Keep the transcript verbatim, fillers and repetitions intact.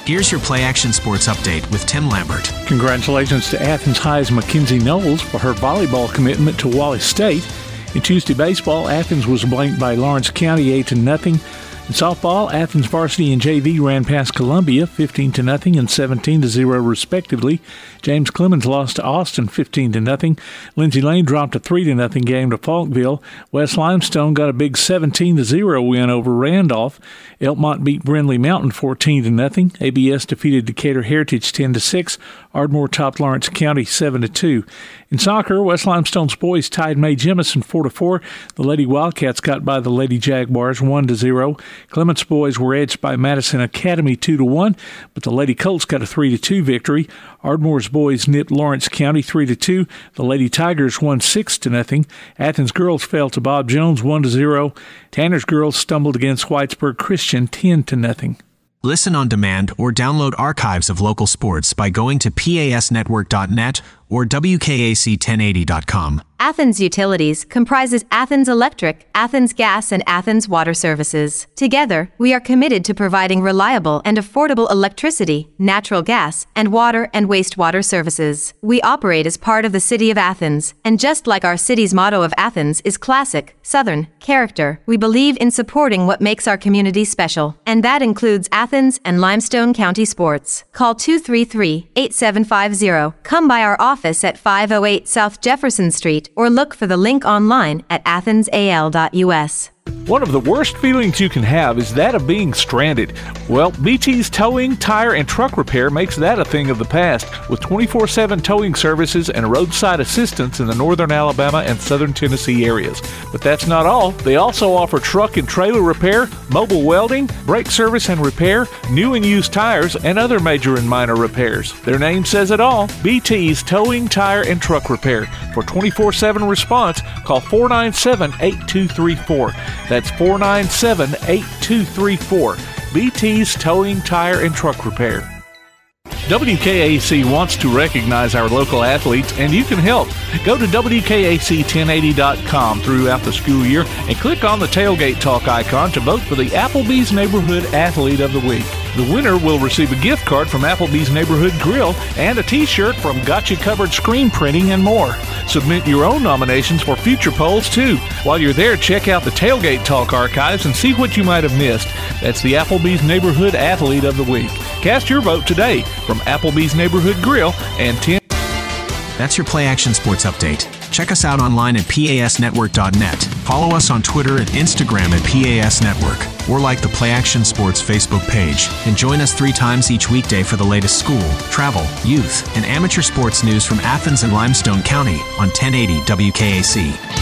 Here's your Play Action Sports Update with Tim Lambert. Congratulations to Athens High's Mackenzie Knowles for her volleyball commitment to Wally State. In Tuesday baseball, Athens was blanked by Lawrence County eight to nothing. In softball, Athens varsity and J V ran past Columbia fifteen to nothing and seventeen to zero respectively. James Clemens lost to Austin fifteen to nothing. Lindsay Lane dropped a three to nothing game to Falkville. West Limestone got a big seventeen to zero win over Randolph. Elkmont beat Brindley Mountain fourteen to nothing. A B S defeated Decatur Heritage ten to six. Ardmore topped Lawrence County seven to two. In soccer, West Limestone's boys tied May Jemison four to four. The Lady Wildcats got by the Lady Jaguars one to zero. Clements boys were edged by Madison Academy two to one, but the Lady Colts got a three to two victory. Ardmore's boys nipped Lawrence County three to two. The Lady Tigers won six to nothing. Athens girls fell to Bob Jones one to zero. Tanner's girls stumbled against Whitesburg Christian ten to nothing. Listen on demand or download archives of local sports by going to P A S network dot net or W K A C ten eighty dot com. Athens Utilities comprises Athens Electric, Athens Gas, and Athens Water Services. Together, we are committed to providing reliable and affordable electricity, natural gas, and water and wastewater services. We operate as part of the City of Athens, and just like our city's motto of Athens is classic, Southern, character, we believe in supporting what makes our community special, and that includes Athens and Limestone County sports. Call two three three, eight seven five zero. Come by our office at five oh eight South Jefferson Street, or look for the link online at athens a l dot u s. One of the worst feelings you can have is that of being stranded. Well, B T's Towing, Tire, and Truck Repair makes that a thing of the past, with twenty-four seven towing services and roadside assistance in the northern Alabama and southern Tennessee areas. But that's not all. They also offer truck and trailer repair, mobile welding, brake service and repair, new and used tires, and other major and minor repairs. Their name says it all, B T's Towing, Tire, and Truck Repair. For twenty-four seven response, call four nine seven, eight two three four. That's four nine seven, eight two three four. B T's Towing, Tire, and Truck Repair. W K A C wants to recognize our local athletes, and you can help. Go to W K A C ten eighty dot com throughout the school year and click on the Tailgate Talk icon to vote for the Applebee's Neighborhood Athlete of the Week. The winner will receive a gift card from Applebee's Neighborhood Grill and a t-shirt from Gotcha Covered Screen Printing and more. Submit your own nominations for future polls, too. While you're there, check out the Tailgate Talk archives and see what you might have missed. That's the Applebee's Neighborhood Athlete of the Week. Cast your vote today from Applebee's Neighborhood Grill and ten. That's your Play Action Sports Update. Check us out online at P A S network dot net. Follow us on Twitter and Instagram at P A S Network, or like the Play Action Sports Facebook page. And join us three times each weekday for the latest school, travel, youth, and amateur sports news from Athens and Limestone County on ten eighty W K A C.